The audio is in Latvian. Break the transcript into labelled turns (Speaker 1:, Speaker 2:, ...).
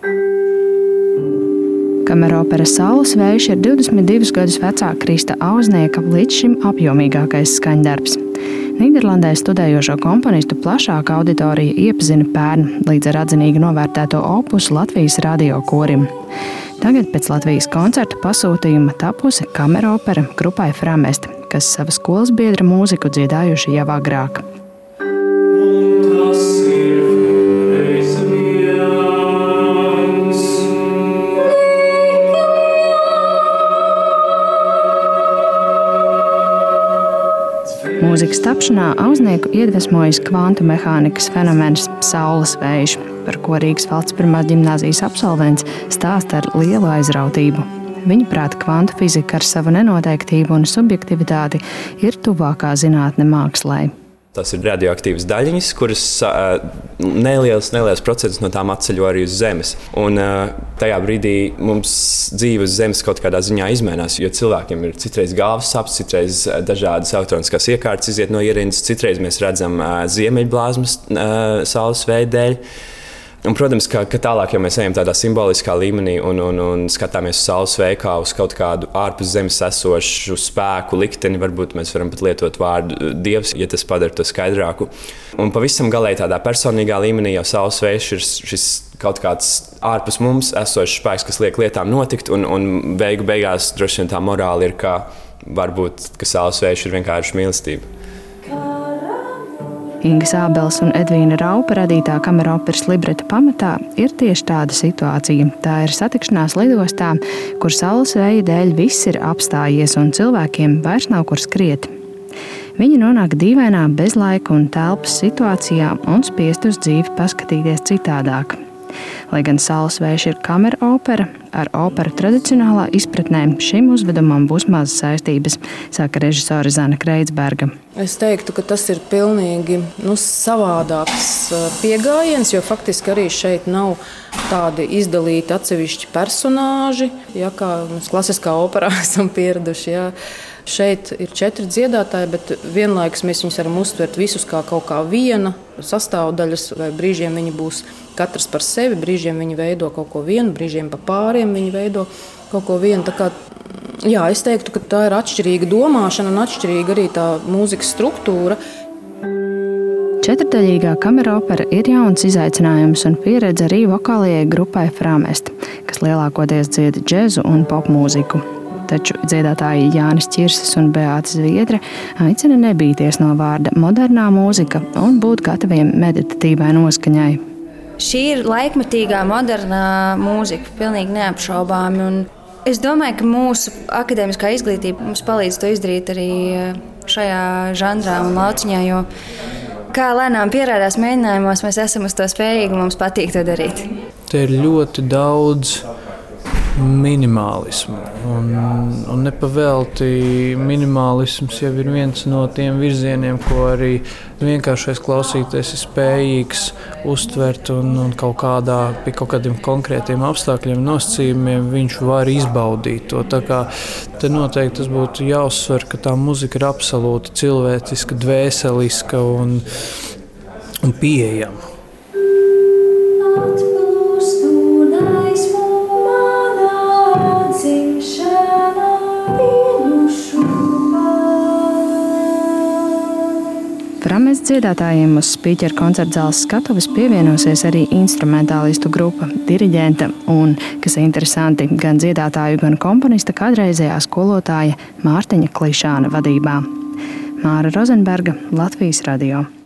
Speaker 1: Kameropera Saules vējš ir 22 gadus vecā Krista Auznieka līdz šim apjomīgākais skaņdarbs. Nīderlandē studējošo komponistu plašāka auditorija iepazina pērn līdz ar atzinīgi novērtēto opusu Latvijas radio korim. Tagad pēc Latvijas koncerta pasūtījuma tapusi kameropera grupai Framest, kas sava skolas biedra mūziku dziedājuši jau agrāk. Mūzikas tapšanā Auznieku iedvesmojas kvantu mehānikas fenomens Saules vējš, par ko Rīgas valsts pirmās ģimnāzijas absolvents stāsta ar lielu aizrautību. Viņa prāta kvantu fizika ar savu nenoteiktību un subjektivitāti ir tuvākā zinātne mākslai.
Speaker 2: Tas ir radioaktīvas daļiņas, kuras neliels procents no tām atceļo arī uz Zemes. Un tajā brīdī mums dzīve uz Zemes kaut kādā ziņā izmainās, jo cilvēkiem ir citreiz galvas sāpes, citreiz dažādas elektroniskās iekārtas iziet no ierīces, citreiz mēs redzam ziemeļblāzmas saules vēja dēļ. Un, protams, ka tālāk, ja mēs ejam tādā simboliskā līmenī un skatāmies uz saules vēju kā uz kaut kādu ārpus zemes esošu spēku likteni, varbūt mēs varam pat lietot vārdu dievs, ja tas padara to skaidrāku. Un pavisam galēji tādā personīgā līmenī jau saules vējš ir šis kaut kāds ārpus mums esošs spēks, kas liek lietām notikt, un beigās droši vien tā morāla ir, ka varbūt, ka saules vējš ir vienkārši mīlestība.
Speaker 1: Inga Sābeles un Edvīna Raupa radītā kameroperas libreta pamatā ir tieši tāda situācija. Tā ir satikšanās lidostā, kur saules vēja dēļ viss ir apstājies un cilvēkiem vairs nav kur skriet. Viņi nonāk dīvainā bezlaika un telpas situācijā un spiest uz dzīvi paskatīties citādāk. Lai gan saules vējš ir kameropera, ar operu tradicionālā izpratnē šim uzvedumam būs mazas saistības, saka režisore Zana Kreitsberga.
Speaker 3: Es teiktu, ka tas ir pilnīgi savādāks pieejams, jo faktiski arī šeit nav tādi izdalīti atsevišķi personāži, kā mēs klasiskā operā esam pieraduši. Šeit ir 4 dziedātāji, bet vienlaikus mēs viņus varam uztvert visus kā kaut kā viena sastāvdaļas, vai brīžiem viņi būs katrs par sevi, brīžiem viņi veido kaut ko vienu, brīžiem pa pāriem viņi veido kaut ko vienu. Tā kā, es teiktu, ka tā ir atšķirīga domāšana un atšķirīga arī tā mūzikas struktūra.
Speaker 1: 4-daļīgā kameropera ir jauns izaicinājums un pieredze arī vokālajai grupai Framest, kas lielākoties dzied džezu un popmūziku. Taču dziedātāji Jānis Čirsis un Beāta Zviedre aicina nebīties no vārda modernā mūzika un būt gataviem meditatīvai noskaņai.
Speaker 4: Šī ir laikmetīgā modernā mūzika, pilnīgi neapšaubāmi. Un es domāju, ka mūsu akadēmiskā izglītība mums palīdz to izdarīt arī šajā žanrā un lauciņā, jo kā lēnām pierādās mēģinājumos, mēs esam uz to spējīgi un mums patīk to darīt.
Speaker 5: Te ir ļoti daudz minimālismu. Un nepavēlti minimālisms jau ir viens no tiem virzieniem, ko arī vienkāršais klausītājs ir spējīgs uztvert un kaut kādiem konkrētiem apstākļiem, nosacījumiem viņš var izbaudīt to. Tā kā te noteikti tas būtu jāuzsver, ka tā muzika ir absolūti cilvēciska, dvēseliska un pieejama.
Speaker 1: Framest dziedātājiem uz spīķeru koncerta zāles skatuves pievienosies arī instrumentālistu grupa, diriģenta un, kas ir interesanti, gan dziedātāju, gan komponista kādreizējā skolotāja Mārtiņa Klišāna vadībā. Māra Rozenberga, Latvijas radio.